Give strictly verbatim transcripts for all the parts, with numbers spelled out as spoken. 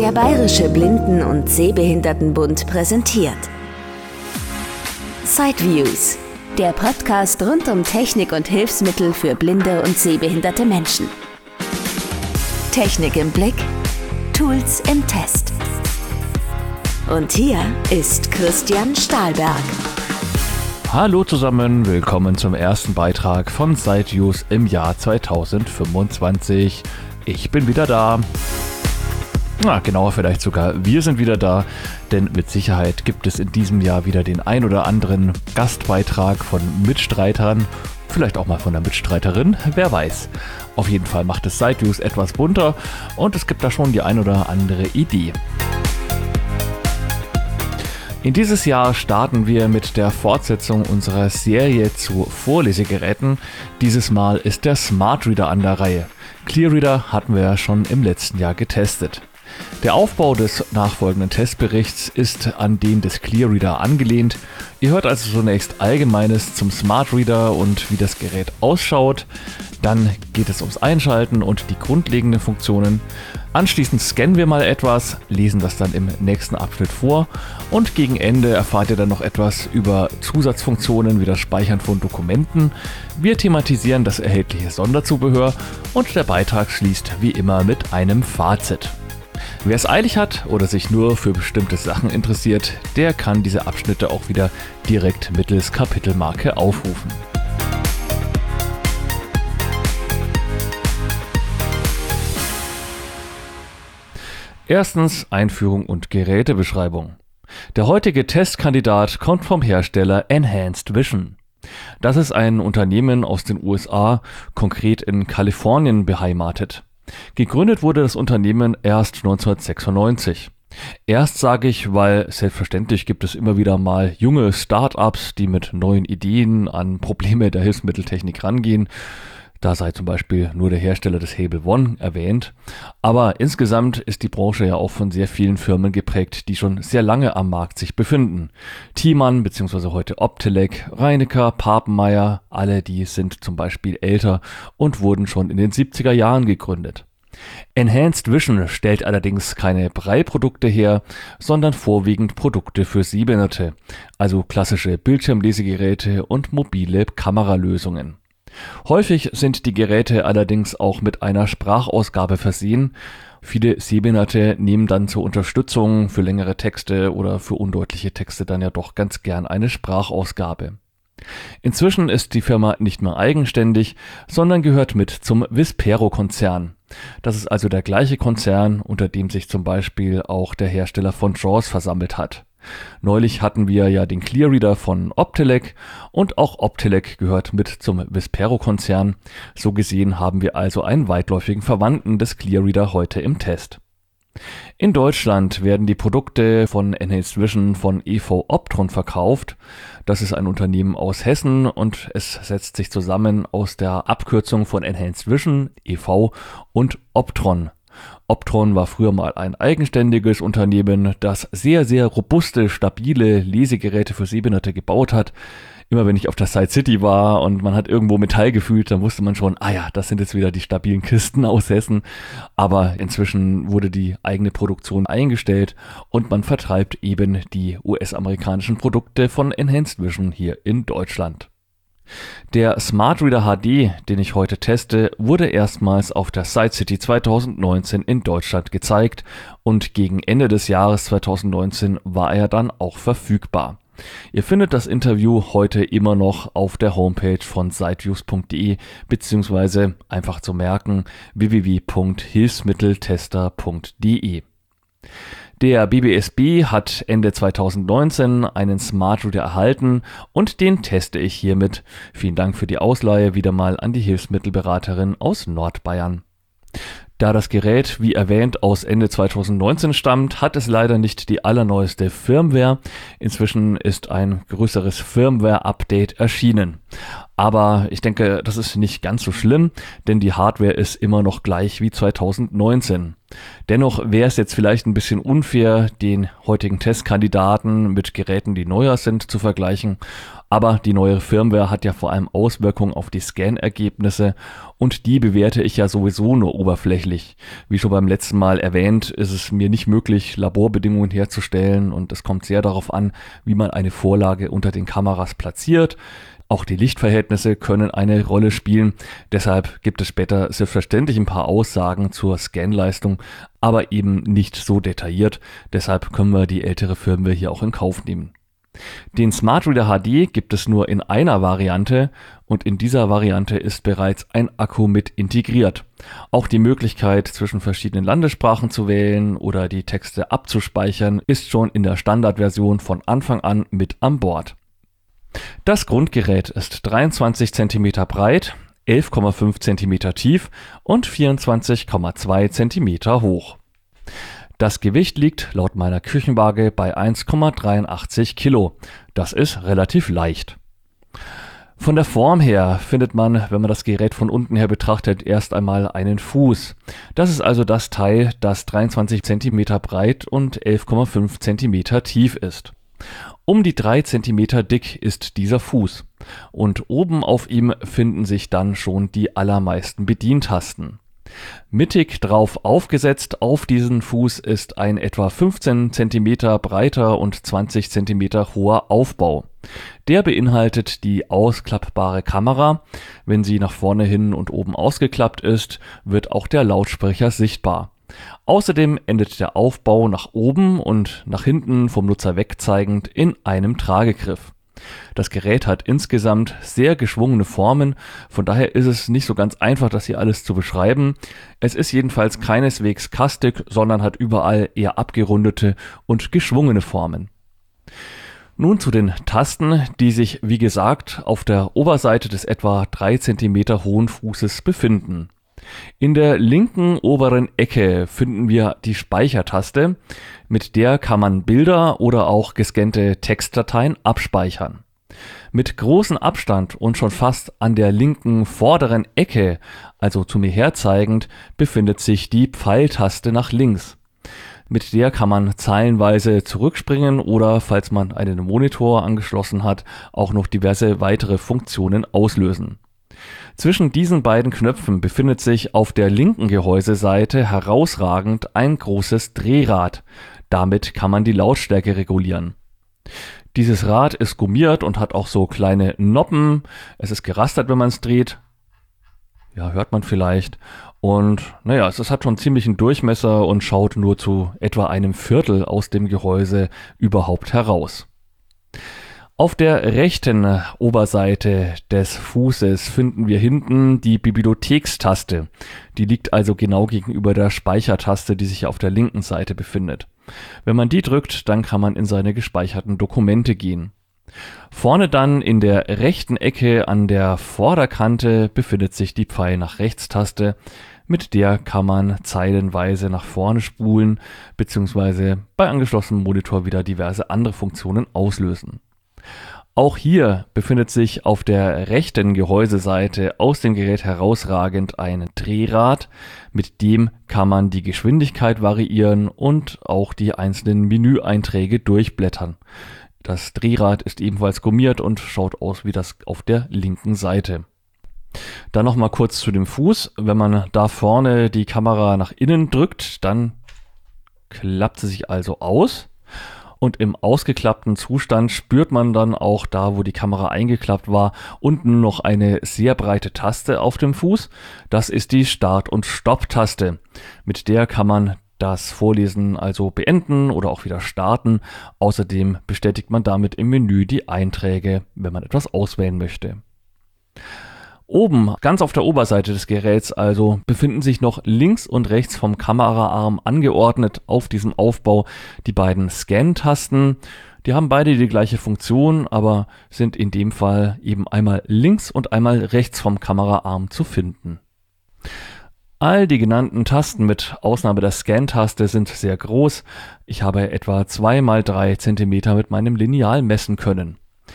Der Bayerische Blinden- und Sehbehindertenbund präsentiert Sideviews, der Podcast rund um Technik und Hilfsmittel für blinde und sehbehinderte Menschen. Technik im Blick, Tools im Test. Und hier ist Christian Stahlberg. Hallo zusammen, willkommen zum ersten Beitrag von Sideviews im Jahr zweitausendfünfundzwanzig. Ich bin wieder da. Na, genauer vielleicht sogar, wir sind wieder da, denn mit Sicherheit gibt es in diesem Jahr wieder den ein oder anderen Gastbeitrag von Mitstreitern, vielleicht auch mal von der Mitstreiterin, wer weiß. Auf jeden Fall macht es Sideviews etwas bunter und es gibt da schon die ein oder andere Idee. In dieses Jahr starten wir mit der Fortsetzung unserer Serie zu Vorlesegeräten. Dieses Mal ist der Smart Reader an der Reihe. ClearReader hatten wir ja schon im letzten Jahr getestet. Der Aufbau des nachfolgenden Testberichts ist an den des ClearReader angelehnt. Ihr hört also zunächst Allgemeines zum Smart Reader und wie das Gerät ausschaut. Dann geht es ums Einschalten und die grundlegenden Funktionen. Anschließend scannen wir mal etwas, lesen das dann im nächsten Abschnitt vor und gegen Ende erfahrt ihr dann noch etwas über Zusatzfunktionen wie das Speichern von Dokumenten. Wir thematisieren das erhältliche Sonderzubehör und der Beitrag schließt wie immer mit einem Fazit. Wer es eilig hat oder sich nur für bestimmte Sachen interessiert, der kann diese Abschnitte auch wieder direkt mittels Kapitelmarke aufrufen. Erstens Einführung und Gerätebeschreibung. Der heutige Testkandidat kommt vom Hersteller Enhanced Vision. Das ist ein Unternehmen aus den U S A, konkret in Kalifornien beheimatet. Gegründet wurde das Unternehmen erst neunzehnhundertsechsundneunzig. Erst sage ich, weil selbstverständlich gibt es immer wieder mal junge Start-ups, die mit neuen Ideen an Probleme der Hilfsmitteltechnik rangehen. Da sei zum Beispiel nur der Hersteller des Hable One erwähnt. Aber insgesamt ist die Branche ja auch von sehr vielen Firmen geprägt, die schon sehr lange am Markt sich befinden. Thiemann bzw. heute Optelec, Reinecker, Papenmeier, alle die sind zum Beispiel älter und wurden schon in den siebziger Jahren gegründet. Enhanced Vision stellt allerdings keine Braille-Produkte her, sondern vorwiegend Produkte für Sehbehinderte, also klassische Bildschirmlesegeräte und mobile Kameralösungen. Häufig sind die Geräte allerdings auch mit einer Sprachausgabe versehen. Viele Sehbehinderte nehmen dann zur Unterstützung für längere Texte oder für undeutliche Texte dann ja doch ganz gern eine Sprachausgabe. Inzwischen ist die Firma nicht mehr eigenständig, sondern gehört mit zum Vispero-Konzern. Das ist also der gleiche Konzern, unter dem sich zum Beispiel auch der Hersteller von JAWS versammelt hat. Neulich hatten wir ja den ClearReader von Optelec und auch Optelec gehört mit zum Vispero-Konzern. So gesehen haben wir also einen weitläufigen Verwandten des ClearReader heute im Test. In Deutschland werden die Produkte von Enhanced Vision von E V Optron verkauft. Das ist ein Unternehmen aus Hessen und es setzt sich zusammen aus der Abkürzung von Enhanced Vision, E V, und Optron. Optron war früher mal ein eigenständiges Unternehmen, das sehr, sehr robuste, stabile Lesegeräte für Sehbehinderte gebaut hat. Immer wenn ich auf der Side City war und man hat irgendwo Metall gefühlt, dann wusste man schon, ah ja, das sind jetzt wieder die stabilen Kisten aus Hessen. Aber inzwischen wurde die eigene Produktion eingestellt und man vertreibt eben die U S-amerikanischen Produkte von Enhanced Vision hier in Deutschland. Der Smart Reader H D, den ich heute teste, wurde erstmals auf der Side City zweitausendneunzehn in Deutschland gezeigt und gegen Ende des Jahres zweitausendneunzehn war er dann auch verfügbar. Ihr findet das Interview heute immer noch auf der Homepage von sideviews punkt de beziehungsweise einfach zu merken w w w punkt hilfsmitteltester punkt de. Der B B S B hat Ende zweitausendneunzehn einen Smart Reader erhalten und den teste ich hiermit. Vielen Dank für die Ausleihe wieder mal an die Hilfsmittelberaterin aus Nordbayern. Da das Gerät, wie erwähnt, aus Ende zweitausendneunzehn stammt, hat es leider nicht die allerneueste Firmware. Inzwischen ist ein größeres Firmware-Update erschienen. Aber ich denke, das ist nicht ganz so schlimm, denn die Hardware ist immer noch gleich wie zweitausendneunzehn. Dennoch wäre es jetzt vielleicht ein bisschen unfair, den heutigen Testkandidaten mit Geräten, die neuer sind, zu vergleichen. Aber die neuere Firmware hat ja vor allem Auswirkungen auf die Scan-Ergebnisse und die bewerte ich ja sowieso nur oberflächlich. Wie schon beim letzten Mal erwähnt, ist es mir nicht möglich, Laborbedingungen herzustellen und es kommt sehr darauf an, wie man eine Vorlage unter den Kameras platziert. Auch die Lichtverhältnisse können eine Rolle spielen. Deshalb gibt es später selbstverständlich ein paar Aussagen zur Scanleistung, aber eben nicht so detailliert. Deshalb können wir die ältere Firmware hier auch in Kauf nehmen. Den Smart Reader H D gibt es nur in einer Variante und in dieser Variante ist bereits ein Akku mit integriert. Auch die Möglichkeit, zwischen verschiedenen Landessprachen zu wählen oder die Texte abzuspeichern, ist schon in der Standardversion von Anfang an mit an Bord. Das Grundgerät ist dreiundzwanzig Zentimeter breit, elf Komma fünf Zentimeter tief und vierundzwanzig Komma zwei Zentimeter hoch. Das Gewicht liegt laut meiner Küchenwaage bei eins Komma dreiundachtzig Kilo. Das ist relativ leicht. Von der Form her findet man, wenn man das Gerät von unten her betrachtet, erst einmal einen Fuß. Das ist also das Teil, das dreiundzwanzig Zentimeter breit und elf Komma fünf Zentimeter tief ist. Um die drei Zentimeter dick ist dieser Fuß und oben auf ihm finden sich dann schon die allermeisten Bedientasten. Mittig drauf aufgesetzt auf diesen Fuß ist ein etwa fünfzehn Zentimeter breiter und zwanzig Zentimeter hoher Aufbau. Der beinhaltet die ausklappbare Kamera. Wenn sie nach vorne hin und oben ausgeklappt ist, wird auch der Lautsprecher sichtbar. Außerdem endet der Aufbau nach oben und nach hinten vom Nutzer wegzeigend in einem Tragegriff. Das Gerät hat insgesamt sehr geschwungene Formen, von daher ist es nicht so ganz einfach, das hier alles zu beschreiben. Es ist jedenfalls keineswegs kastig, sondern hat überall eher abgerundete und geschwungene Formen. Nun zu den Tasten, die sich, wie gesagt, auf der Oberseite des etwa drei Zentimeter hohen Fußes befinden. In der linken oberen Ecke finden wir die Speichertaste, mit der kann man Bilder oder auch gescannte Textdateien abspeichern. Mit großem Abstand und schon fast an der linken vorderen Ecke, also zu mir herzeigend, befindet sich die Pfeiltaste nach links. Mit der kann man zeilenweise zurückspringen oder, falls man einen Monitor angeschlossen hat, auch noch diverse weitere Funktionen auslösen. Zwischen diesen beiden Knöpfen befindet sich auf der linken Gehäuseseite herausragend ein großes Drehrad. Damit kann man die Lautstärke regulieren. Dieses Rad ist gummiert und hat auch so kleine Noppen. Es ist gerastert, wenn man es dreht. Ja, hört man vielleicht. Und naja, es hat schon ziemlich einen Durchmesser und schaut nur zu etwa einem Viertel aus dem Gehäuse überhaupt heraus. Auf der rechten Oberseite des Fußes finden wir hinten die Bibliothekstaste. Die liegt also genau gegenüber der Speichertaste, die sich auf der linken Seite befindet. Wenn man die drückt, dann kann man in seine gespeicherten Dokumente gehen. Vorne dann in der rechten Ecke an der Vorderkante befindet sich die Pfeil nach rechts Taste. Mit der kann man zeilenweise nach vorne spulen bzw. bei angeschlossenem Monitor wieder diverse andere Funktionen auslösen. Auch hier befindet sich auf der rechten Gehäuseseite aus dem Gerät herausragend ein Drehrad. Mit dem kann man die Geschwindigkeit variieren und auch die einzelnen Menüeinträge durchblättern. Das Drehrad ist ebenfalls gummiert und schaut aus wie das auf der linken Seite. Dann noch mal kurz zu dem Fuß. Wenn man da vorne die Kamera nach innen drückt, dann klappt sie sich also aus. Und im ausgeklappten Zustand spürt man dann auch da, wo die Kamera eingeklappt war, unten noch eine sehr breite Taste auf dem Fuß. Das ist die Start- und Stopp-Taste. Mit der kann man das Vorlesen also beenden oder auch wieder starten. Außerdem bestätigt man damit im Menü die Einträge, wenn man etwas auswählen möchte. Oben, ganz auf der Oberseite des Geräts also, befinden sich noch links und rechts vom Kameraarm angeordnet auf diesem Aufbau die beiden Scan-Tasten. Die haben beide die gleiche Funktion, aber sind in dem Fall eben einmal links und einmal rechts vom Kameraarm zu finden. All die genannten Tasten mit Ausnahme der Scan-Taste sind sehr groß. Ich habe etwa zwei mal drei Zentimeter mit meinem Lineal messen können.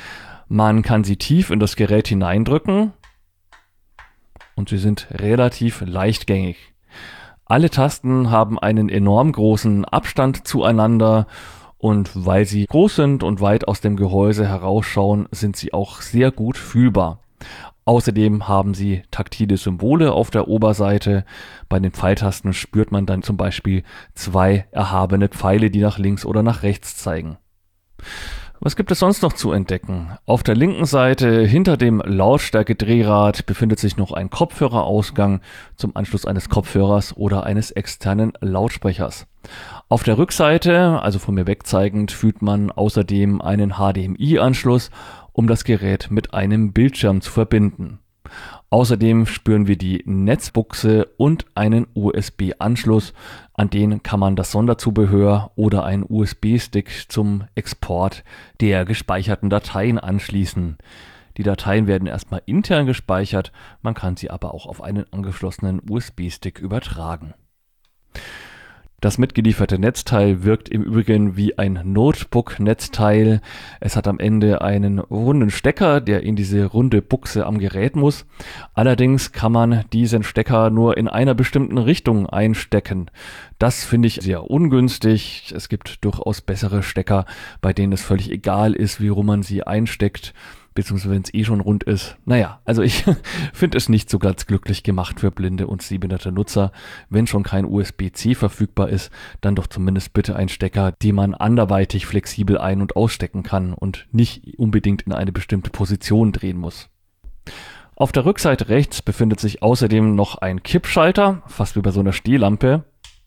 Man kann sie tief in das Gerät hineindrücken und sie sind relativ leichtgängig. Alle Tasten haben einen enorm großen Abstand zueinander und weil sie groß sind und weit aus dem Gehäuse herausschauen, sind sie auch sehr gut fühlbar. Außerdem haben sie taktile Symbole auf der Oberseite. Bei den Pfeiltasten spürt man dann zum Beispiel zwei erhabene Pfeile, die nach links oder nach rechts zeigen. Was gibt es sonst noch zu entdecken? Auf der linken Seite hinter dem Lautstärke-Drehrad befindet sich noch ein Kopfhörerausgang zum Anschluss eines Kopfhörers oder eines externen Lautsprechers. Auf der Rückseite, also von mir wegzeigend, fühlt man außerdem einen H D M I-Anschluss, um das Gerät mit einem Bildschirm zu verbinden. Außerdem spüren wir die Netzbuchse und einen U S B-Anschluss, an den kann man das Sonderzubehör oder einen U S B-Stick zum Export der gespeicherten Dateien anschließen. Die Dateien werden erstmal intern gespeichert, man kann sie aber auch auf einen angeschlossenen U S B-Stick übertragen. Das mitgelieferte Netzteil wirkt im Übrigen wie ein Notebook-Netzteil. Es hat am Ende einen runden Stecker, der in diese runde Buchse am Gerät muss. Allerdings kann man diesen Stecker nur in einer bestimmten Richtung einstecken. Das finde ich sehr ungünstig. Es gibt durchaus bessere Stecker, bei denen es völlig egal ist, wie rum man sie einsteckt. Beziehungsweise wenn es eh schon rund ist. Naja, also ich finde es nicht so ganz glücklich gemacht für blinde und sehbehinderte Nutzer. Wenn schon kein U S B C verfügbar ist, dann doch zumindest bitte ein Stecker, den man anderweitig flexibel ein- und ausstecken kann und nicht unbedingt in eine bestimmte Position drehen muss. Auf der Rückseite rechts befindet sich außerdem noch ein Kippschalter, fast wie bei so einer Stehlampe.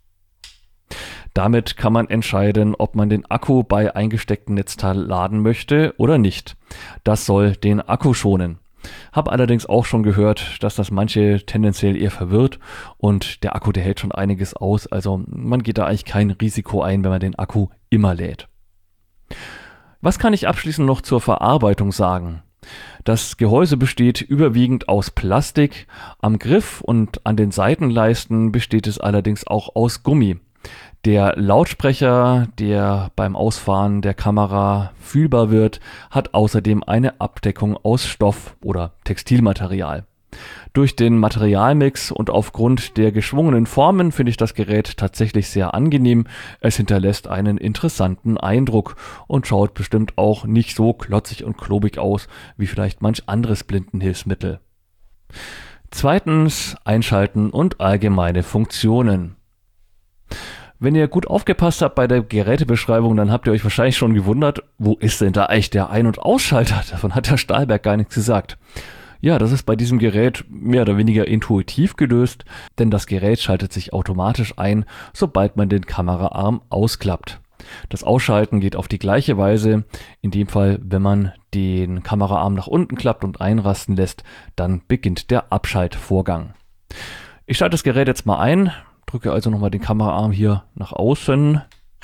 Damit kann man entscheiden, ob man den Akku bei eingestecktem Netzteil laden möchte oder nicht. Das soll den Akku schonen. Habe allerdings auch schon gehört, dass das manche tendenziell eher verwirrt und der Akku, der hält schon einiges aus. Also man geht da eigentlich kein Risiko ein, wenn man den Akku immer lädt. Was kann ich abschließend noch zur Verarbeitung sagen? Das Gehäuse besteht überwiegend aus Plastik. Am Griff und an den Seitenleisten besteht es allerdings auch aus Gummi. Der Lautsprecher, der beim Ausfahren der Kamera fühlbar wird, hat außerdem eine Abdeckung aus Stoff oder Textilmaterial. Durch den Materialmix und aufgrund der geschwungenen Formen finde ich das Gerät tatsächlich sehr angenehm. Es hinterlässt einen interessanten Eindruck und schaut bestimmt auch nicht so klotzig und klobig aus wie vielleicht manch anderes Blindenhilfsmittel. Zweitens, Einschalten und allgemeine Funktionen. Wenn ihr gut aufgepasst habt bei der Gerätebeschreibung, dann habt ihr euch wahrscheinlich schon gewundert, wo ist denn da eigentlich der Ein- und Ausschalter? Davon hat der Stahlberg gar nichts gesagt. Ja, das ist bei diesem Gerät mehr oder weniger intuitiv gelöst, denn das Gerät schaltet sich automatisch ein, sobald man den Kameraarm ausklappt. Das Ausschalten geht auf die gleiche Weise. In dem Fall, wenn man den Kameraarm nach unten klappt und einrasten lässt, dann beginnt der Abschaltvorgang. Ich schalte das Gerät jetzt mal ein. Drücke also nochmal den Kameraarm hier nach außen.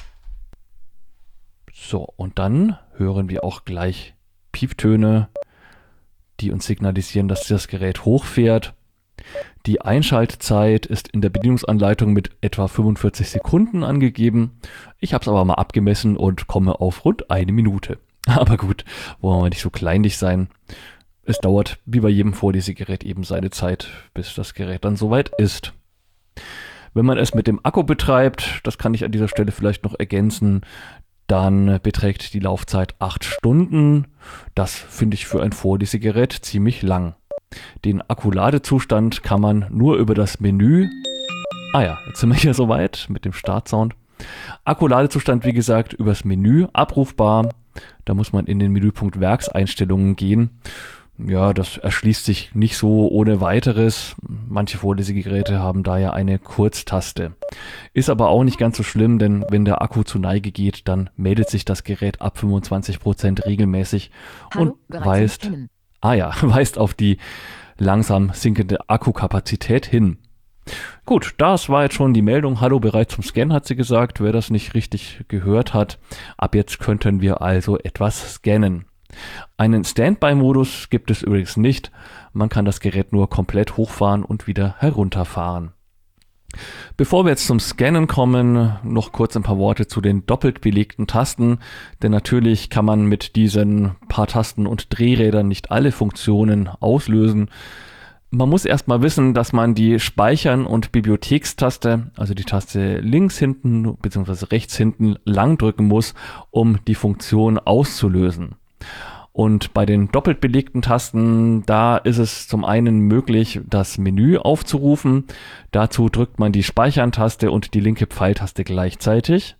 So, und dann hören wir auch gleich Pieptöne, die uns signalisieren, dass das Gerät hochfährt. Die Einschaltzeit ist in der Bedienungsanleitung mit etwa fünfundvierzig Sekunden angegeben. Ich habe es aber mal abgemessen und komme auf rund eine Minute. Aber gut, wollen wir nicht so kleinlich sein. Es dauert wie bei jedem Vorlesegerät eben seine Zeit, bis das Gerät dann soweit ist. Wenn man es mit dem Akku betreibt, das kann ich an dieser Stelle vielleicht noch ergänzen, dann beträgt die Laufzeit acht Stunden. Das finde ich für ein Vorlesegerät ziemlich lang. Den Akkuladezustand kann man nur über das Menü... Ah ja, jetzt sind wir hier soweit mit dem Startsound. Akkuladezustand, wie gesagt, übers Menü abrufbar. Da muss man in den Menüpunkt Werkseinstellungen gehen. Ja, das erschließt sich nicht so ohne weiteres. Manche Vorlesegeräte haben da ja eine Kurztaste. Ist aber auch nicht ganz so schlimm, denn wenn der Akku zu Neige geht, dann meldet sich das Gerät ab fünfundzwanzig Prozent regelmäßig und Hallo, weist, ah ja, weist auf die langsam sinkende Akkukapazität hin. Gut, das war jetzt schon die Meldung. Hallo, bereit zum Scannen, hat sie gesagt. Wer das nicht richtig gehört hat, ab jetzt könnten wir also etwas scannen. Einen Standby-Modus gibt es übrigens nicht. Man kann das Gerät nur komplett hochfahren und wieder herunterfahren. Bevor wir jetzt zum Scannen kommen, noch kurz ein paar Worte zu den doppelt belegten Tasten, denn natürlich kann man mit diesen paar Tasten und Drehrädern nicht alle Funktionen auslösen. Man muss erstmal wissen, dass man die Speichern- und Bibliothekstaste, also die Taste links hinten bzw. rechts hinten lang drücken muss, um die Funktion auszulösen. Und bei den doppelt belegten Tasten, da ist es zum einen möglich, das Menü aufzurufen. Dazu drückt man die Speichern-Taste und die linke Pfeiltaste gleichzeitig.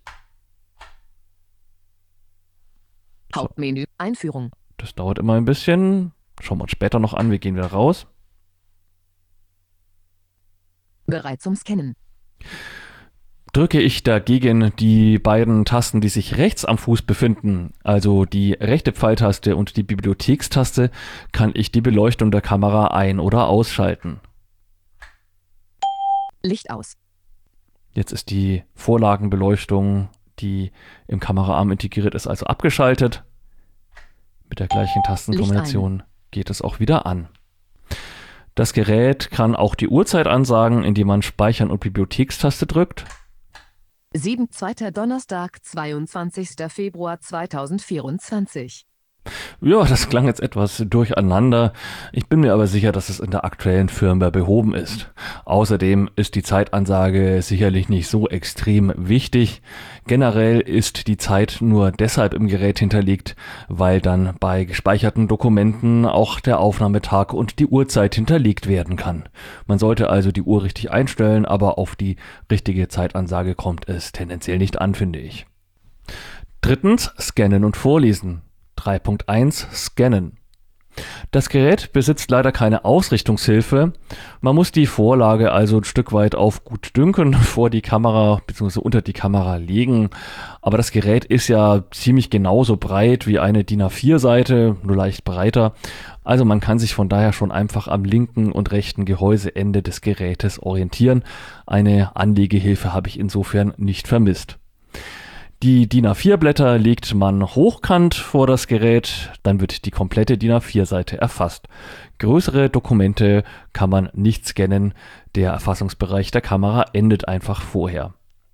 Hauptmenü, Einführung. Das dauert immer ein bisschen. Schauen wir uns später noch an, wir gehen wieder raus. Bereit zum Scannen. Drücke ich dagegen die beiden Tasten, die sich rechts am Fuß befinden, also die rechte Pfeiltaste und die Bibliothekstaste, kann ich die Beleuchtung der Kamera ein- oder ausschalten. Licht aus. Jetzt ist die Vorlagenbeleuchtung, die im Kameraarm integriert ist, also abgeschaltet. Mit der gleichen Tastenkombination geht es auch wieder an. Das Gerät kann auch die Uhrzeit ansagen, indem man Speichern und Bibliothekstaste drückt. siebter zweiter Donnerstag, zweiundzwanzigster Februar zweitausendvierundzwanzig. Ja, das klang jetzt etwas durcheinander. Ich bin mir aber sicher, dass es in der aktuellen Firmware behoben ist. Außerdem ist die Zeitansage sicherlich nicht so extrem wichtig. Generell ist die Zeit nur deshalb im Gerät hinterlegt, weil dann bei gespeicherten Dokumenten auch der Aufnahmetag und die Uhrzeit hinterlegt werden kann. Man sollte also die Uhr richtig einstellen, aber auf die richtige Zeitansage kommt es tendenziell nicht an, finde ich. Drittens, Scannen und Vorlesen. drei Punkt eins Scannen. Das Gerät besitzt leider keine Ausrichtungshilfe. Man muss die Vorlage also ein Stück weit auf Gutdünken vor die Kamera bzw. unter die Kamera legen. Aber das Gerät ist ja ziemlich genauso breit wie eine D I N A vier Seite, nur leicht breiter. Also man kann sich von daher schon einfach am linken und rechten Gehäuseende des Gerätes orientieren. Eine Anlegehilfe habe ich insofern nicht vermisst. Die D I N A vier Blätter legt man hochkant vor das Gerät, dann wird die komplette D I N A vier Seite erfasst. Größere Dokumente kann man nicht scannen, der Erfassungsbereich der Kamera endet einfach vorher.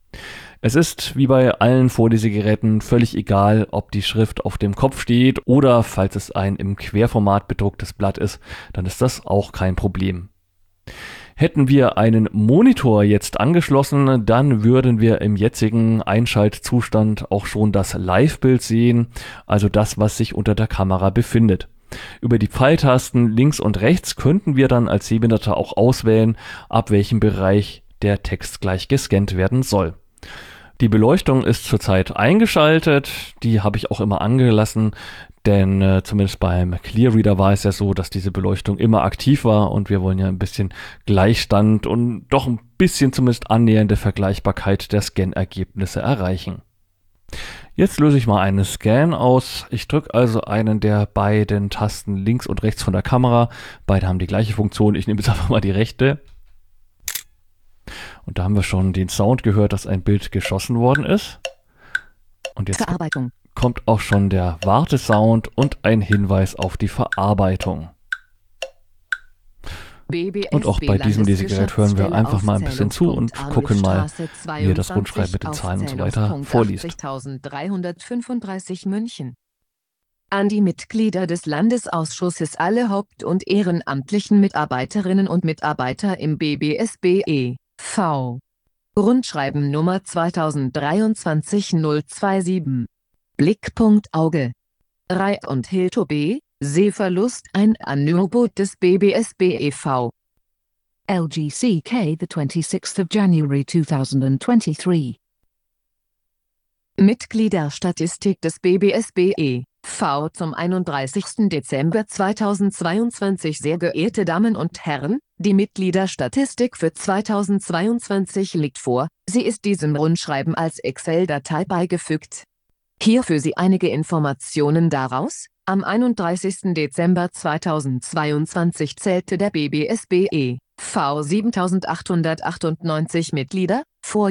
Es ist wie bei allen Vorlesegeräten völlig egal, ob die Schrift auf dem Kopf steht oder falls es ein im Querformat bedrucktes Blatt ist, dann ist das auch kein Problem. Hätten wir einen Monitor jetzt angeschlossen, dann würden wir im jetzigen Einschaltzustand auch schon das Live-Bild sehen, also das, was sich unter der Kamera befindet. Über die Pfeiltasten links und rechts könnten wir dann als Sehbehinderter auch auswählen, ab welchem Bereich der Text gleich gescannt werden soll. Die Beleuchtung ist zurzeit eingeschaltet, die habe ich auch immer angelassen, denn äh, zumindest beim ClearReader war es ja so, dass diese Beleuchtung immer aktiv war und wir wollen ja ein bisschen Gleichstand und doch ein bisschen zumindest annähernde Vergleichbarkeit der Scan-Ergebnisse erreichen. Jetzt löse ich mal einen Scan aus. Ich drücke also einen der beiden Tasten links und rechts von der Kamera. Beide haben die gleiche Funktion. Ich nehme jetzt einfach mal die rechte. Und da haben wir schon den Sound gehört, dass ein Bild geschossen worden ist. Und jetzt Verarbeitung. kommt auch schon der Wartesound und ein Hinweis auf die Verarbeitung. Und auch bei diesem Lesegerät hören wir einfach mal ein bisschen zu und gucken mal, wie er das Rundschreiben mit den Zahlen und so weiter vorliest. achtzigtausenddreihundertfünfunddreißig München. An die Mitglieder des Landesausschusses, alle haupt- und ehrenamtlichen Mitarbeiterinnen und Mitarbeiter im B B S B E V Rundschreiben Nummer zweitausenddreiundzwanzig null siebenundzwanzig. Blickpunkt Auge. Rai und Hilto B. Sehverlust, ein Angebot des B B S B E V. L G C K, the twenty-sixth of January two thousand twenty-three. Mitgliederstatistik des B B S B E V zum einunddreißigsten Dezember zweitausendzweiundzwanzig. Sehr geehrte Damen und Herren, die Mitgliederstatistik für zweitausendzweiundzwanzig liegt vor. Sie ist diesem Rundschreiben als Excel-Datei beigefügt. Hier für Sie einige Informationen daraus. Am einunddreißigsten Dezember zweitausendzweiundzwanzig zählte der B B S B E V siebentausendachthundertachtundneunzig Mitglieder, Vorjahr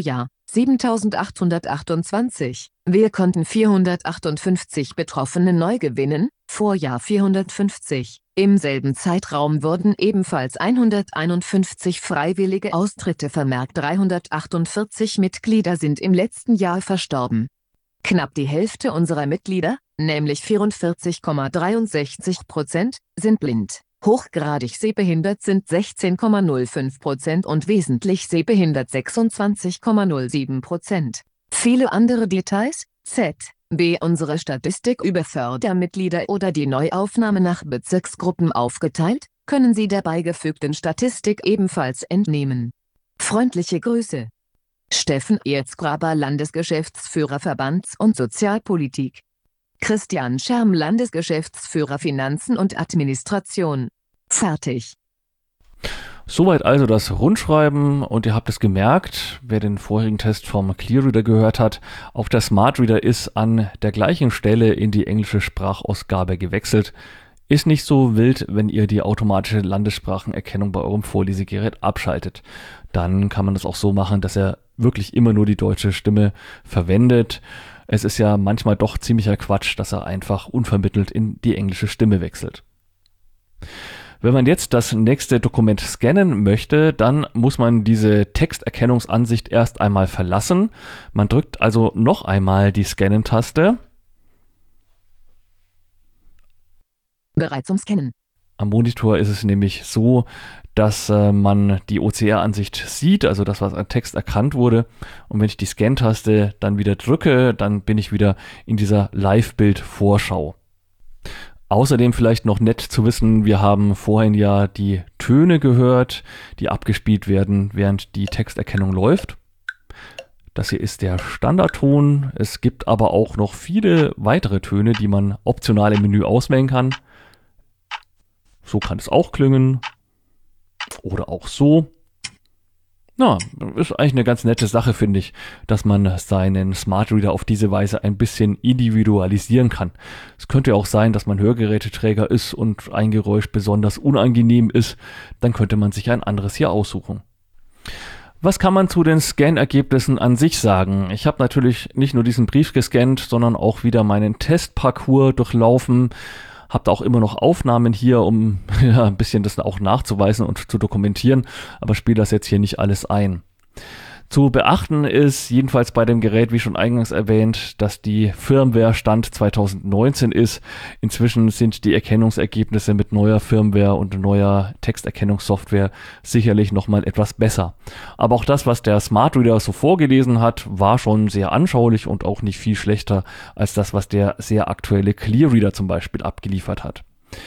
siebentausendachthundertachtundzwanzig. Wir konnten vierhundertachtundfünfzig Betroffene neu gewinnen, Vorjahr vierhundertfünfzig. Im selben Zeitraum wurden ebenfalls hunderteinundfünfzig freiwillige Austritte vermerkt. dreihundertachtundvierzig Mitglieder sind im letzten Jahr verstorben. Knapp die Hälfte unserer Mitglieder, nämlich vierundvierzig Komma dreiundsechzig Prozent, sind blind. Hochgradig sehbehindert sind sechzehn Komma null fünf Prozent und wesentlich sehbehindert sechsundzwanzig Komma null sieben Prozent. Viele andere Details, Z B unsere Statistik über Fördermitglieder oder die Neuaufnahme nach Bezirksgruppen aufgeteilt, können Sie der beigefügten Statistik ebenfalls entnehmen. Freundliche Grüße. Steffen Erzgraber, Landesgeschäftsführer Verbands- und Sozialpolitik. Christian Scherm, Landesgeschäftsführer Finanzen und Administration. Fertig. Soweit also das Rundschreiben, und ihr habt es gemerkt, wer den vorherigen Test vom ClearReader gehört hat, auch der SmartReader ist an der gleichen Stelle in die englische Sprachausgabe gewechselt. Ist nicht so wild, wenn ihr die automatische Landessprachenerkennung bei eurem Vorlesegerät abschaltet. Dann kann man das auch so machen, dass er wirklich immer nur die deutsche Stimme verwendet. Es ist ja manchmal doch ziemlicher Quatsch, dass er einfach unvermittelt in die englische Stimme wechselt. Wenn man jetzt das nächste Dokument scannen möchte, dann muss man diese Texterkennungsansicht erst einmal verlassen. Man drückt also noch einmal die Scannen-Taste. Bereit zum Scannen. Am Monitor ist es nämlich so, dass äh, man die O C R-Ansicht sieht, also das, was an Text erkannt wurde. Und wenn ich die Scan-Taste dann wieder drücke, dann bin ich wieder in dieser Live-Bild-Vorschau. Außerdem vielleicht noch nett zu wissen, wir haben vorhin ja die Töne gehört, die abgespielt werden, während die Texterkennung läuft. Das hier ist der Standardton. Es gibt aber auch noch viele weitere Töne, die man optional im Menü auswählen kann. So kann es auch klingen. Oder auch so. Na, ist eigentlich eine ganz nette Sache, finde ich, dass man seinen Smart Reader auf diese Weise ein bisschen individualisieren kann. Es könnte ja auch sein, dass man Hörgeräteträger ist und ein Geräusch besonders unangenehm ist. Dann könnte man sich ein anderes hier aussuchen. Was kann man zu den Scan-Ergebnissen an sich sagen? Ich habe natürlich nicht nur diesen Brief gescannt, sondern auch wieder meinen Testparcours durchlaufen. Habt auch immer noch Aufnahmen hier, um ja, ein bisschen das auch nachzuweisen und zu dokumentieren, aber spiele das jetzt hier nicht alles ein. Zu beachten ist jedenfalls bei dem Gerät, wie schon eingangs erwähnt, dass die Firmware Stand zwanzig neunzehn ist. Inzwischen sind die Erkennungsergebnisse mit neuer Firmware und neuer Texterkennungssoftware sicherlich nochmal etwas besser. Aber auch das, was der Smart Reader so vorgelesen hat, war schon sehr anschaulich und auch nicht viel schlechter als das, was der sehr aktuelle ClearReader zum Beispiel abgeliefert hat.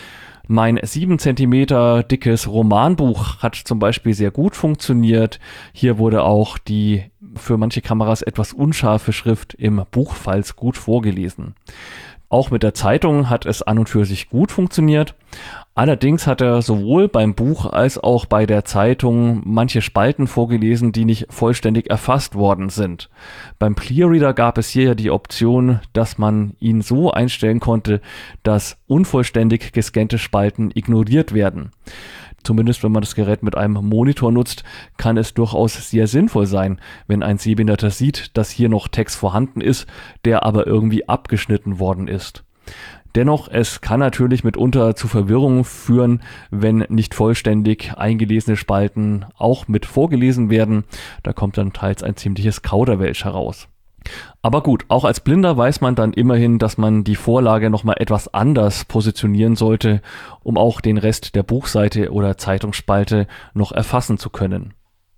Mein sieben Zentimeter dickes Romanbuch hat zum Beispiel sehr gut funktioniert. Hier wurde auch die für manche Kameras etwas unscharfe Schrift im Buchfalz gut vorgelesen. Auch mit der Zeitung hat es an und für sich gut funktioniert. Allerdings hat er sowohl beim Buch als auch bei der Zeitung manche Spalten vorgelesen, die nicht vollständig erfasst worden sind. Beim ClearReader gab es hier die Option, dass man ihn so einstellen konnte, dass unvollständig gescannte Spalten ignoriert werden. Zumindest wenn man das Gerät mit einem Monitor nutzt, kann es durchaus sehr sinnvoll sein, wenn ein Sehbehinderter sieht, dass hier noch Text vorhanden ist, der aber irgendwie abgeschnitten worden ist. Dennoch, es kann natürlich mitunter zu Verwirrung führen, wenn nicht vollständig eingelesene Spalten auch mit vorgelesen werden. Da kommt dann teils ein ziemliches Kauderwelsch heraus. Aber gut, auch als Blinder weiß man dann immerhin, dass man die Vorlage nochmal etwas anders positionieren sollte, um auch den Rest der Buchseite oder Zeitungsspalte noch erfassen zu können.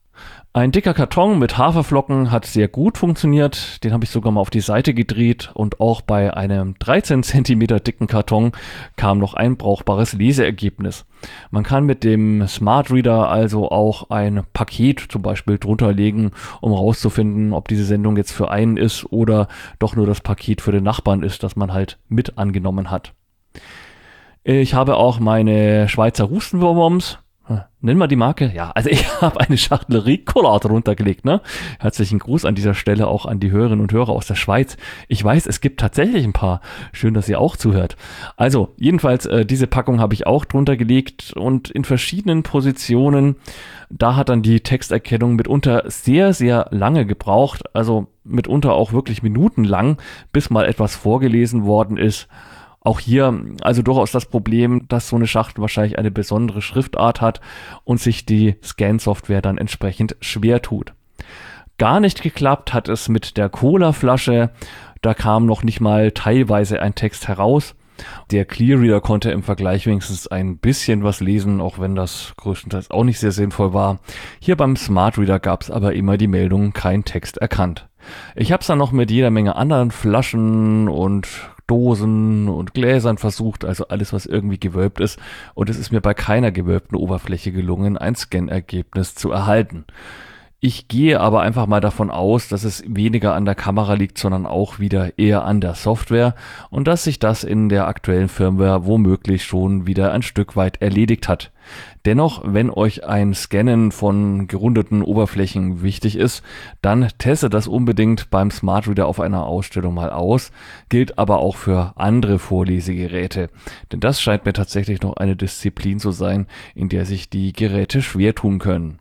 Ein dicker Karton mit Haferflocken hat sehr gut funktioniert, den habe ich sogar mal auf die Seite gedreht, und auch bei einem dreizehn Zentimeter dicken Karton kam noch ein brauchbares Leseergebnis. Man kann mit dem Smart Reader also auch ein Paket zum Beispiel drunter legen, um rauszufinden, ob diese Sendung jetzt für einen ist oder doch nur das Paket für den Nachbarn ist, das man halt mit angenommen hat. Ich habe auch meine Schweizer Hustenbonbons Nenn mal die Marke. Ja, also ich habe eine Schachtel Ricola drunter gelegt, ne? Herzlichen Gruß an dieser Stelle auch an die Hörerinnen und Hörer aus der Schweiz. Ich weiß, es gibt tatsächlich ein paar. Schön, dass ihr auch zuhört. Also, jedenfalls, äh, diese Packung habe ich auch drunter gelegt und in verschiedenen Positionen. Da hat dann die Texterkennung mitunter sehr, sehr lange gebraucht. Also mitunter auch wirklich minutenlang, bis mal etwas vorgelesen worden ist. Auch hier also durchaus das Problem, dass so eine Schachtel wahrscheinlich eine besondere Schriftart hat und sich die Scan-Software dann entsprechend schwer tut. Gar nicht geklappt hat es mit der Cola-Flasche. Da kam noch nicht mal teilweise ein Text heraus. Der ClearReader konnte im Vergleich wenigstens ein bisschen was lesen, auch wenn das größtenteils auch nicht sehr sinnvoll war. Hier beim SmartReader gab es aber immer die Meldung, kein Text erkannt. Ich habe es dann noch mit jeder Menge anderen Flaschen und Dosen und Gläsern versucht, also alles, was irgendwie gewölbt ist, und es ist mir bei keiner gewölbten Oberfläche gelungen, ein Scan-Ergebnis zu erhalten. Ich gehe aber einfach mal davon aus, dass es weniger an der Kamera liegt, sondern auch wieder eher an der Software und dass sich das in der aktuellen Firmware womöglich schon wieder ein Stück weit erledigt hat. Dennoch, wenn euch ein Scannen von gerundeten Oberflächen wichtig ist, dann testet das unbedingt beim SmartReader auf einer Ausstellung mal aus, gilt aber auch für andere Vorlesegeräte, denn das scheint mir tatsächlich noch eine Disziplin zu sein, in der sich die Geräte schwer tun können.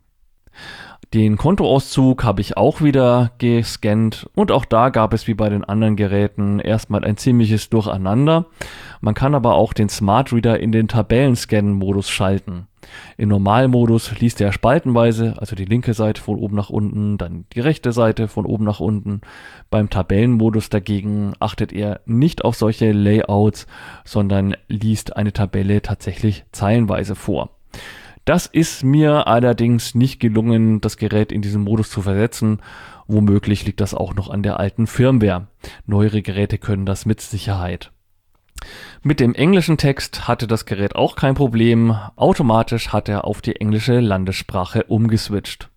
Den Kontoauszug habe ich auch wieder gescannt und auch da gab es wie bei den anderen Geräten erstmal ein ziemliches Durcheinander. Man kann aber auch den SmartReader in den Tabellenscan-Modus schalten. Im Normalmodus liest er spaltenweise, also die linke Seite von oben nach unten, dann die rechte Seite von oben nach unten. Beim Tabellenmodus dagegen achtet er nicht auf solche Layouts, sondern liest eine Tabelle tatsächlich zeilenweise vor. Das ist mir allerdings nicht gelungen, das Gerät in diesen Modus zu versetzen. Womöglich liegt das auch noch an der alten Firmware. Neuere Geräte können das mit Sicherheit. Mit dem englischen Text hatte das Gerät auch kein Problem. Automatisch hat er auf die englische Landessprache umgeswitcht.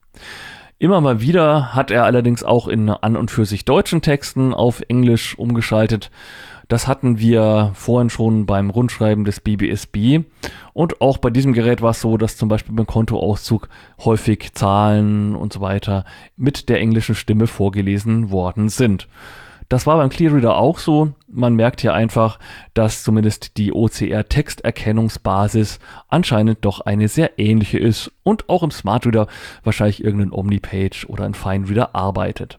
Immer mal wieder hat er allerdings auch in an und für sich deutschen Texten auf Englisch umgeschaltet. Das hatten wir vorhin schon beim Rundschreiben des B B S B. Und auch bei diesem Gerät war es so, dass zum Beispiel beim Kontoauszug häufig Zahlen und so weiter mit der englischen Stimme vorgelesen worden sind. Das war beim ClearReader auch so. Man merkt hier einfach, dass zumindest die O C R-Texterkennungsbasis anscheinend doch eine sehr ähnliche ist und auch im SmartReader wahrscheinlich irgendein Omnipage oder ein FineReader arbeitet.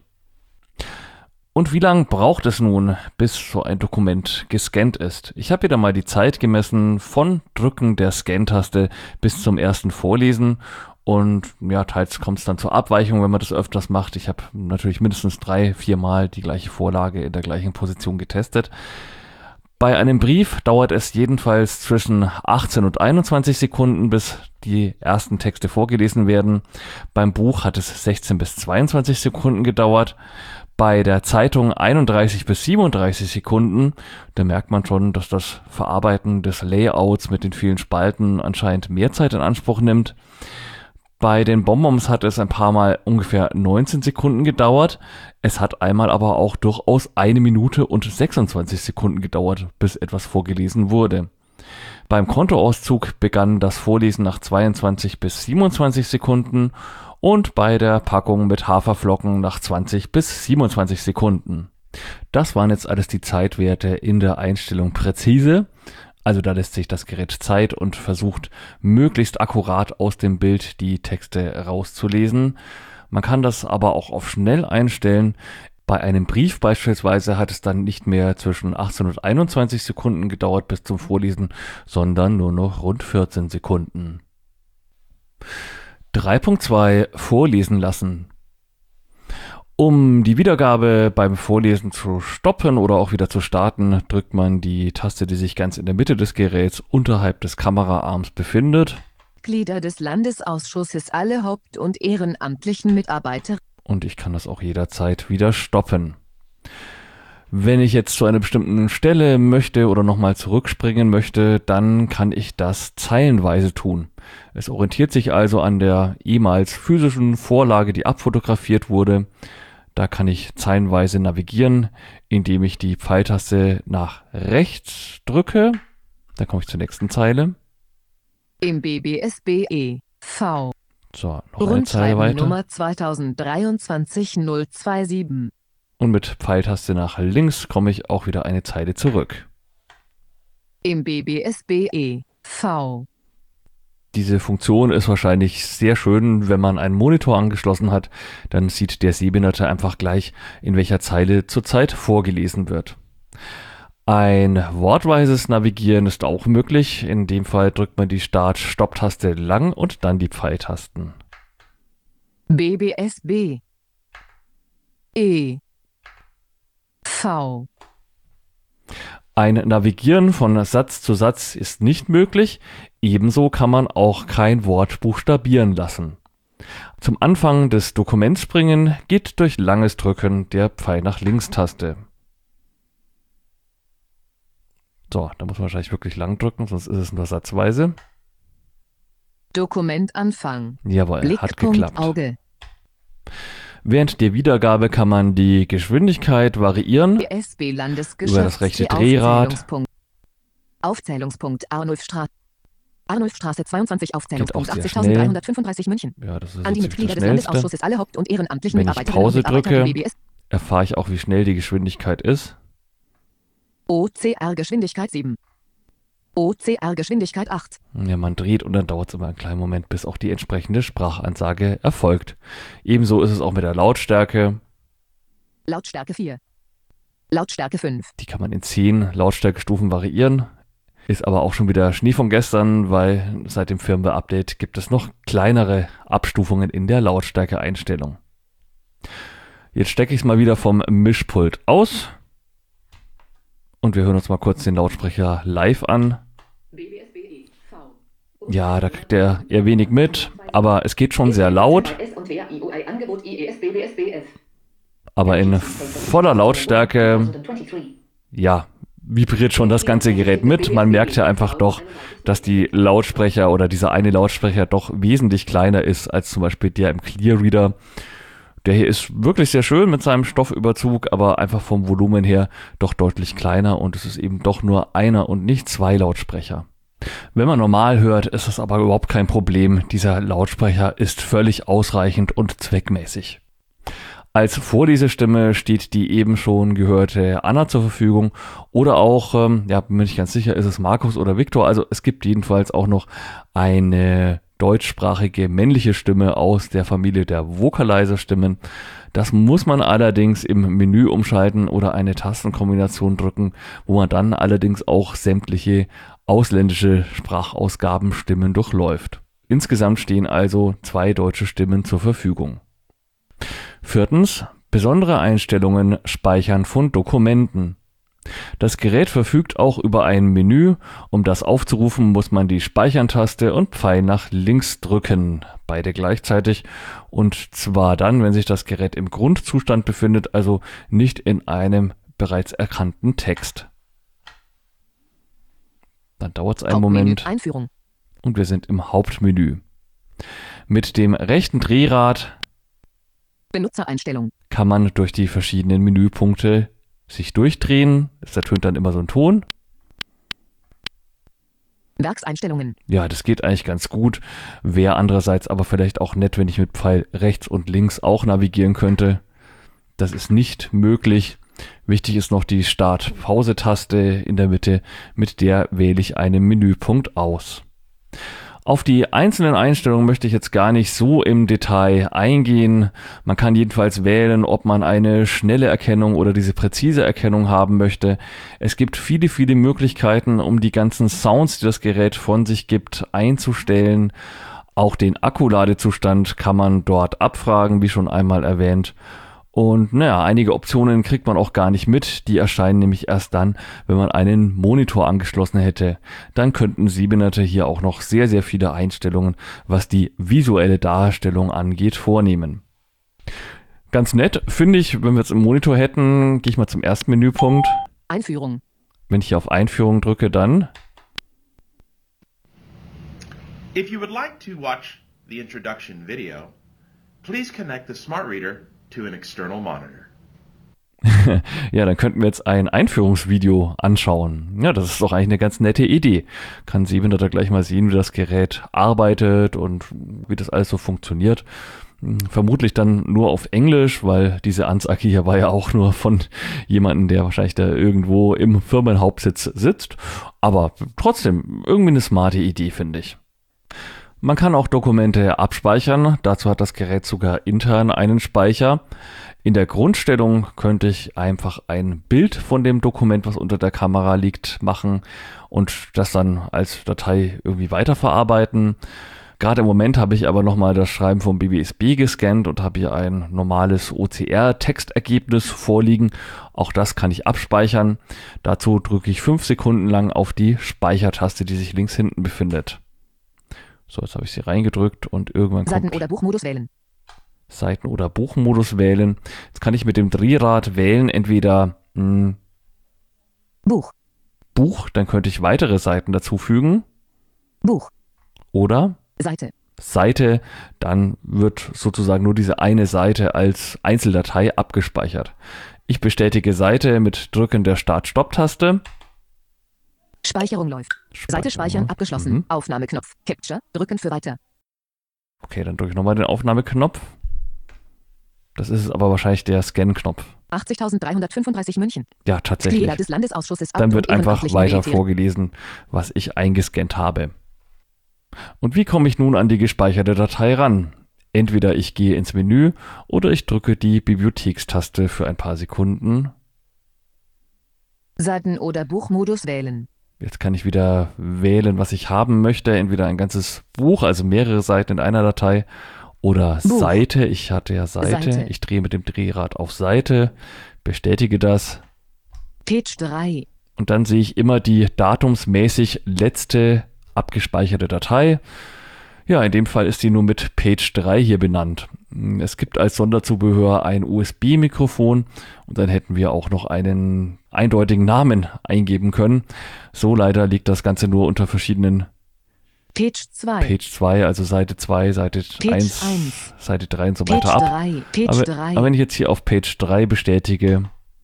Und wie lange braucht es nun, bis so ein Dokument gescannt ist? Ich habe wieder mal die Zeit gemessen von Drücken der Scan-Taste bis zum ersten Vorlesen. Und ja, teils kommt es dann zur Abweichung, wenn man das öfters macht. Ich habe natürlich mindestens drei, vier Mal die gleiche Vorlage in der gleichen Position getestet. Bei einem Brief dauert es jedenfalls zwischen achtzehn und einundzwanzig Sekunden, bis die ersten Texte vorgelesen werden. Beim Buch hat es sechzehn bis zweiundzwanzig Sekunden gedauert. Bei der Zeitung einunddreißig bis siebenunddreißig Sekunden. Da merkt man schon, dass das Verarbeiten des Layouts mit den vielen Spalten anscheinend mehr Zeit in Anspruch nimmt. Bei den Bonbons hat es ein paar Mal ungefähr neunzehn Sekunden gedauert. Es hat einmal aber auch durchaus eine Minute und sechsundzwanzig Sekunden gedauert, bis etwas vorgelesen wurde. Beim Kontoauszug begann das Vorlesen nach zweiundzwanzig bis siebenundzwanzig Sekunden und bei der Packung mit Haferflocken nach zwanzig bis siebenundzwanzig Sekunden. Das waren jetzt alles die Zeitwerte in der Einstellung präzise. Also da lässt sich das Gerät Zeit und versucht möglichst akkurat aus dem Bild die Texte rauszulesen. Man kann das aber auch auf schnell einstellen. Bei einem Brief beispielsweise hat es dann nicht mehr zwischen achtzehn und einundzwanzig Sekunden gedauert bis zum Vorlesen, sondern nur noch rund vierzehn Sekunden. drei Punkt zwei Vorlesen lassen. Um die Wiedergabe beim Vorlesen zu stoppen oder auch wieder zu starten, drückt man die Taste, die sich ganz in der Mitte des Geräts unterhalb des Kameraarms befindet. Glieder des Landesausschusses, alle Haupt- und ehrenamtlichen Mitarbeiter. Und ich kann das auch jederzeit wieder stoppen. Wenn ich jetzt zu einer bestimmten Stelle möchte oder nochmal zurückspringen möchte, dann kann ich das zeilenweise tun. Es orientiert sich also an der ehemals physischen Vorlage, die abfotografiert wurde. Da kann ich zeilenweise navigieren, indem ich die Pfeiltaste nach rechts drücke. Dann komme ich zur nächsten Zeile. Im B B S B E V. So, noch eine Zeile Rundschreiben weiter. Nummer zweitausenddreiundzwanzig null siebenundzwanzig. Und mit Pfeiltaste nach links komme ich auch wieder eine Zeile zurück. Im B B S B E V. Diese Funktion ist wahrscheinlich sehr schön, wenn man einen Monitor angeschlossen hat. Dann sieht der Sehbehinderte einfach gleich, in welcher Zeile zurzeit vorgelesen wird. Ein wortweises Navigieren ist auch möglich. In dem Fall drückt man die Start-Stopp-Taste lang und dann die Pfeiltasten. B B S B E V. Ein Navigieren von Satz zu Satz ist nicht möglich. Ebenso kann man auch kein Wort buchstabieren lassen. Zum Anfang des Dokuments springen geht durch langes Drücken der Pfeil nach links-Taste. So, da muss man wahrscheinlich wirklich lang drücken, sonst ist es nur satzweise. Dokumentanfang. Jawohl, hat Blickpunkt geklappt. Auge. Während der Wiedergabe kann man die Geschwindigkeit variieren. B S B Über Landesgeschäfts- das rechte die Drehrad. Aufzählungspunkt. Aufzählungspunkt Arnulfstraße. Arnulfstraße zweiundzwanzig, Aufzählungspunkt Geht auch sehr achtzigtausenddreihundertfünfundreißig München. Ja, das ist An die so ziemlich Mitglieder das des Schnellste. Landesausschusses, alle Haupt- und ehrenamtlichen Wenn ich Mitarbeiterinnen Pause und Mitarbeiter drücke, der B B S. erfahre ich auch, wie schnell die Geschwindigkeit ist. O C R Geschwindigkeit sieben. O C R Geschwindigkeit acht. Ja, man dreht und dann dauert es immer einen kleinen Moment, bis auch die entsprechende Sprachansage erfolgt. Ebenso ist es auch mit der Lautstärke. Lautstärke vier. Lautstärke fünf. Die kann man in zehn Lautstärkestufen variieren. Ist aber auch schon wieder Schnee von gestern, weil seit dem Firmware-Update gibt es noch kleinere Abstufungen in der Lautstärke-Einstellung. Jetzt stecke ich es mal wieder vom Mischpult aus. Und wir hören uns mal kurz den Lautsprecher live an. Ja, da kriegt er eher wenig mit, aber es geht schon sehr laut. Aber in voller Lautstärke, ja, vibriert schon das ganze Gerät mit. Man merkt ja einfach doch, dass die Lautsprecher oder dieser eine Lautsprecher doch wesentlich kleiner ist als zum Beispiel der im Clear Reader. Der hier ist wirklich sehr schön mit seinem Stoffüberzug, aber einfach vom Volumen her doch deutlich kleiner und es ist eben doch nur einer und nicht zwei Lautsprecher. Wenn man normal hört, ist das aber überhaupt kein Problem. Dieser Lautsprecher ist völlig ausreichend und zweckmäßig. Als Vorlesestimme steht die eben schon gehörte Anna zur Verfügung oder auch, ähm, ja, bin mir nicht ganz sicher, ist es Markus oder Viktor. Also es gibt jedenfalls auch noch eine deutschsprachige männliche Stimme aus der Familie der Vocalizer-Stimmen. Das muss man allerdings im Menü umschalten oder eine Tastenkombination drücken, wo man dann allerdings auch sämtliche ausländische Sprachausgabenstimmen durchläuft. Insgesamt stehen also zwei deutsche Stimmen zur Verfügung. Viertens, besondere Einstellungen speichern von Dokumenten. Das Gerät verfügt auch über ein Menü. Um das aufzurufen, muss man die Speichern-Taste und Pfeil nach links drücken. Beide gleichzeitig. Und zwar dann, wenn sich das Gerät im Grundzustand befindet, also nicht in einem bereits erkannten Text. Dann dauert es einen Hauptmenü, Moment. Einführung. Und wir sind im Hauptmenü. Mit dem rechten Drehrad Benutzereinstellung. kann man durch die verschiedenen Menüpunkte sich durchdrehen. Es ertönt dann immer so ein Ton. Werkseinstellungen. Ja, das geht eigentlich ganz gut. Wäre andererseits aber vielleicht auch nett, wenn ich mit Pfeil rechts und links auch navigieren könnte. Das ist nicht möglich. Wichtig ist noch die Start-Pause-Taste in der Mitte. Mit der wähle ich einen Menüpunkt aus. Auf die einzelnen Einstellungen möchte ich jetzt gar nicht so im Detail eingehen. Man kann jedenfalls wählen, ob man eine schnelle Erkennung oder diese präzise Erkennung haben möchte. Es gibt viele, viele Möglichkeiten, um die ganzen Sounds, die das Gerät von sich gibt, einzustellen. Auch den Akkuladezustand kann man dort abfragen, wie schon einmal erwähnt. Und naja, einige Optionen kriegt man auch gar nicht mit. Die erscheinen nämlich erst dann, wenn man einen Monitor angeschlossen hätte. Dann könnten Sehbehinderte hier auch noch sehr, sehr viele Einstellungen, was die visuelle Darstellung angeht, vornehmen. Ganz nett finde ich, wenn wir jetzt einen Monitor hätten, gehe ich mal zum ersten Menüpunkt. Einführung. Wenn ich hier auf Einführung drücke, dann... If you would like to watch the introduction video, please connect the smart reader to an external monitor. Ja, dann könnten wir jetzt ein Einführungsvideo anschauen. Ja, das ist doch eigentlich eine ganz nette Idee. Kann Sehbehinderter gleich mal sehen, wie das Gerät arbeitet und wie das alles so funktioniert. Vermutlich dann nur auf Englisch, weil diese Ansage hier war ja auch nur von jemandem, der wahrscheinlich da irgendwo im Firmenhauptsitz sitzt. Aber trotzdem irgendwie eine smarte Idee, finde ich. Man kann auch Dokumente abspeichern. Dazu hat das Gerät sogar intern einen Speicher. In der Grundstellung könnte ich einfach ein Bild von dem Dokument, was unter der Kamera liegt, machen und das dann als Datei irgendwie weiterverarbeiten. Gerade im Moment habe ich aber nochmal das Schreiben vom B B S B gescannt und habe hier ein normales O C R-Textergebnis vorliegen. Auch das kann ich abspeichern. Dazu drücke ich fünf Sekunden lang auf die Speichertaste, die sich links hinten befindet. So, jetzt habe ich sie reingedrückt und irgendwann kommt... Seiten- oder Buchmodus wählen. Seiten- oder Buchmodus wählen. Jetzt kann ich mit dem Drehrad wählen, entweder mh, Buch. Buch, dann könnte ich weitere Seiten dazufügen. Buch. Oder Seite. Seite, dann wird sozusagen nur diese eine Seite als Einzeldatei abgespeichert. Ich bestätige Seite mit Drücken der Start-Stopp-Taste. Speicherung läuft. Speicherung. Seite speichern abgeschlossen. Mhm. Aufnahmeknopf. Capture. Drücken für weiter. Okay, dann drücke ich nochmal den Aufnahmeknopf. Das ist aber wahrscheinlich der Scan-Knopf. achtzigtausenddreihundertfünfunddreißig München. Ja, tatsächlich. Mitglieder des Landesausschusses Dann Amt wird und einfach ehrenamtlichen weiter Militär. vorgelesen, was ich eingescannt habe. Und wie komme ich nun an die gespeicherte Datei ran? Entweder ich gehe ins Menü oder ich drücke die Bibliothekstaste für ein paar Sekunden. Seiten- oder Buchmodus wählen. Jetzt kann ich wieder wählen, was ich haben möchte. Entweder ein ganzes Buch, also mehrere Seiten in einer Datei, oder Buch. Seite. Ich hatte ja Seite. Seite. Ich drehe mit dem Drehrad auf Seite, bestätige das. Page drei. Und dann sehe ich immer die datumsmäßig letzte abgespeicherte Datei. Ja, in dem Fall ist die nur mit Page drei hier benannt. Es gibt als Sonderzubehör ein U S B-Mikrofon und dann hätten wir auch noch einen eindeutigen Namen eingeben können. So leider liegt das Ganze nur unter verschiedenen Page zwei. Page zwei, also Seite zwei, Seite Page eins, eins. Seite drei und so Page weiter ab. drei. Page Aber, drei. aber wenn ich jetzt hier auf Page drei bestätige,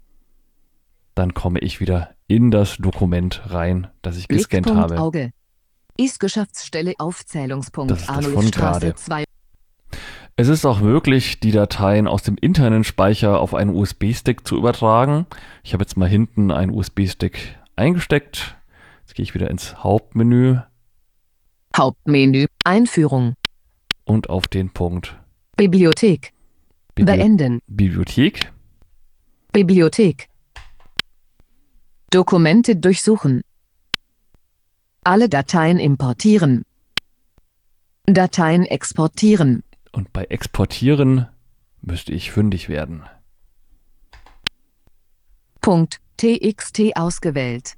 dann komme ich wieder in das Dokument rein, das ich gescannt Blickpunkt habe. Auge. Ist-Geschäftsstelle Aufzählungspunkt Das ist das von Arnulfstraße gerade. zwei. Es ist auch möglich, die Dateien aus dem internen Speicher auf einen U S B-Stick zu übertragen. Ich habe jetzt mal hinten einen U S B-Stick eingesteckt. Jetzt gehe ich wieder ins Hauptmenü Hauptmenü. Einführung. und auf den Punkt Bibliothek. Bibli- Beenden. Bibliothek. Bibliothek. Dokumente durchsuchen. Alle Dateien importieren. Dateien exportieren. Und bei Exportieren müsste ich fündig werden. Punkt .txt ausgewählt.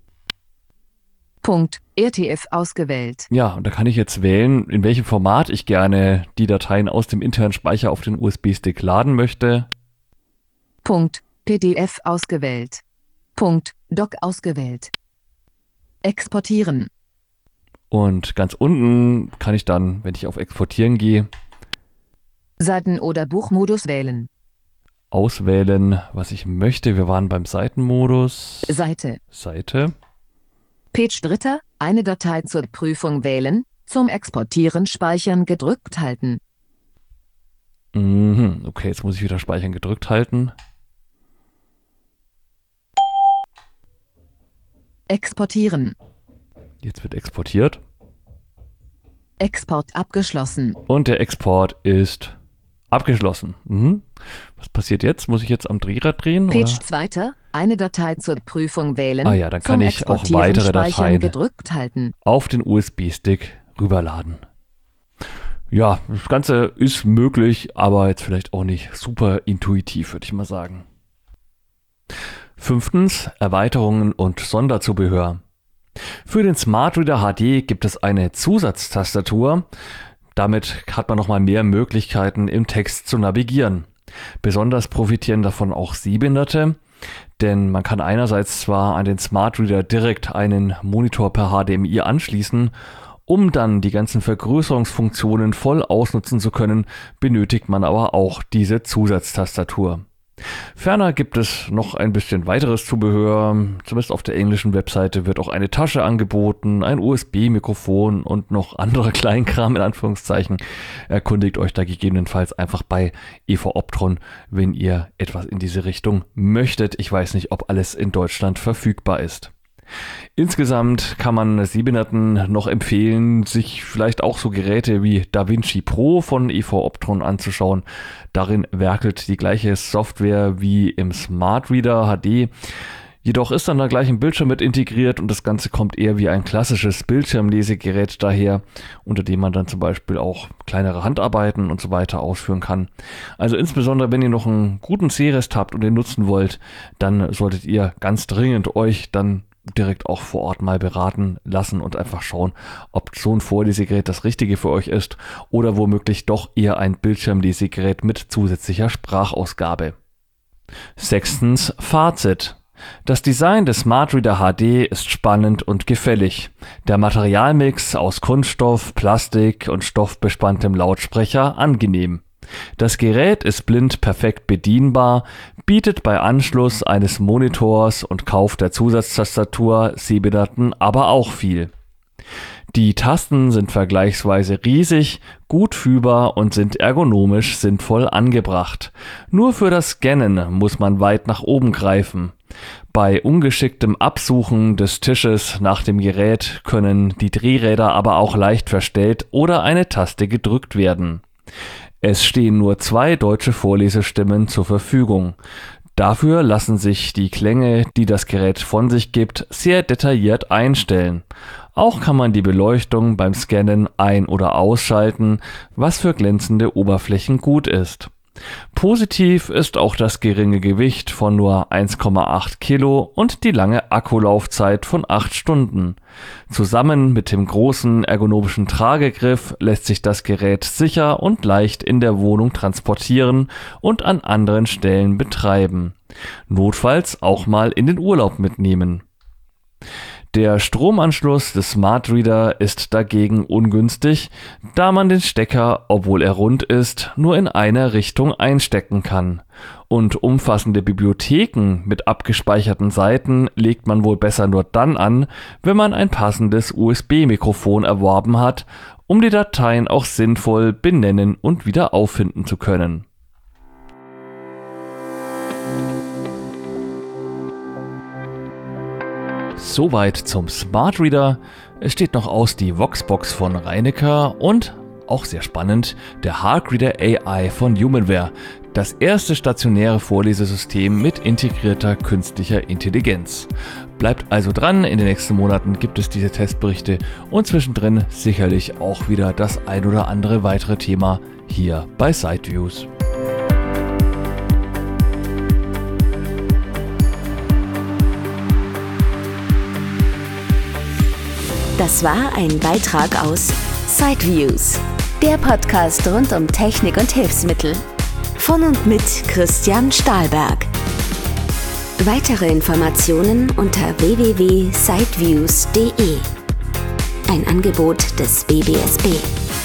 Punkt R T F ausgewählt. Ja, und da kann ich jetzt wählen, in welchem Format ich gerne die Dateien aus dem internen Speicher auf den U S B-Stick laden möchte. Punkt P D F ausgewählt. Punkt Doc ausgewählt. Exportieren. Und ganz unten kann ich dann, wenn ich auf Exportieren gehe, Seiten- oder Buchmodus wählen. auswählen, was ich möchte. Wir waren beim Seitenmodus. Seite. Seite. Page dritter. Eine Datei zur Prüfung wählen. Zum Exportieren speichern gedrückt halten. Mhm. Okay, jetzt muss ich wieder Speichern gedrückt halten. Exportieren. Jetzt wird exportiert. Export abgeschlossen. Und der Export ist abgeschlossen. Mhm. Was passiert jetzt? Muss ich jetzt am Drehrad drehen? Page Oder? zweiter. Eine Datei zur Prüfung wählen. Ah ja, dann kann Zum ich auch Exportieren weitere speichern Dateien gedrückt halten. auf den U S B-Stick rüberladen. Ja, das Ganze ist möglich, aber jetzt vielleicht auch nicht super intuitiv, würde ich mal sagen. Fünftens, Erweiterungen und Sonderzubehör. Für den Smart Reader H D gibt es eine Zusatztastatur. Damit hat man nochmal mehr Möglichkeiten im Text zu navigieren. Besonders profitieren davon auch Sehbehinderte, denn man kann einerseits zwar an den Smart Reader direkt einen Monitor per H D M I anschließen, um dann die ganzen Vergrößerungsfunktionen voll ausnutzen zu können, benötigt man aber auch diese Zusatztastatur. Ferner gibt es noch ein bisschen weiteres Zubehör. Zumindest auf der englischen Webseite wird auch eine Tasche angeboten, ein U S B-Mikrofon und noch anderer Kleinkram in Anführungszeichen. Erkundigt euch da gegebenenfalls einfach bei E V Optron, wenn ihr etwas in diese Richtung möchtet. Ich weiß nicht, ob alles in Deutschland verfügbar ist. Insgesamt kann man Sehbehinderten noch empfehlen, sich vielleicht auch so Geräte wie DaVinci Pro von E V Optron anzuschauen. Darin werkelt die gleiche Software wie im Smart Reader H D. Jedoch ist dann da gleich ein Bildschirm mit integriert und das Ganze kommt eher wie ein klassisches Bildschirmlesegerät daher, unter dem man dann zum Beispiel auch kleinere Handarbeiten und so weiter ausführen kann. Also insbesondere, wenn ihr noch einen guten Sehrest habt und den nutzen wollt, dann solltet ihr ganz dringend euch dann direkt auch vor Ort mal beraten lassen und einfach schauen, ob so ein Vorlesegerät das Richtige für euch ist oder womöglich doch eher ein Bildschirmlesegerät mit zusätzlicher Sprachausgabe. Sechstens, Fazit. Das Design des Smart Reader H D ist spannend und gefällig. Der Materialmix aus Kunststoff, Plastik und stoffbespanntem Lautsprecher angenehm. Das Gerät ist blind perfekt bedienbar, bietet bei Anschluss eines Monitors und Kauf der Zusatztastatur Sehbehinderten aber auch viel. Die Tasten sind vergleichsweise riesig, gut fühlbar und sind ergonomisch sinnvoll angebracht. Nur für das Scannen muss man weit nach oben greifen. Bei ungeschicktem Absuchen des Tisches nach dem Gerät können die Drehräder aber auch leicht verstellt oder eine Taste gedrückt werden. Es stehen nur zwei deutsche Vorlesestimmen zur Verfügung. Dafür lassen sich die Klänge, die das Gerät von sich gibt, sehr detailliert einstellen. Auch kann man die Beleuchtung beim Scannen ein- oder ausschalten, was für glänzende Oberflächen gut ist. Positiv ist auch das geringe Gewicht von nur eins Komma acht Kilo und die lange Akkulaufzeit von acht Stunden. Zusammen mit dem großen ergonomischen Tragegriff lässt sich das Gerät sicher und leicht in der Wohnung transportieren und an anderen Stellen betreiben. Notfalls auch mal in den Urlaub mitnehmen. Der Stromanschluss des Smart Reader ist dagegen ungünstig, da man den Stecker, obwohl er rund ist, nur in einer Richtung einstecken kann. Und umfassende Bibliotheken mit abgespeicherten Seiten legt man wohl besser nur dann an, wenn man ein passendes U S B-Mikrofon erworben hat, um die Dateien auch sinnvoll benennen und wieder auffinden zu können. Soweit zum Smart Reader. Es steht noch aus die Voxbox von Reinecker und, auch sehr spannend, der HarkReader A I von Humanware. Das erste stationäre Vorlesesystem mit integrierter künstlicher Intelligenz. Bleibt also dran, in den nächsten Monaten gibt es diese Testberichte und zwischendrin sicherlich auch wieder das ein oder andere weitere Thema hier bei SideViews. Das war ein Beitrag aus SideViews, der Podcast rund um Technik und Hilfsmittel. Von und mit Christian Stahlberg. Weitere Informationen unter w w w punkt sideviews punkt d e. Ein Angebot des B B S B.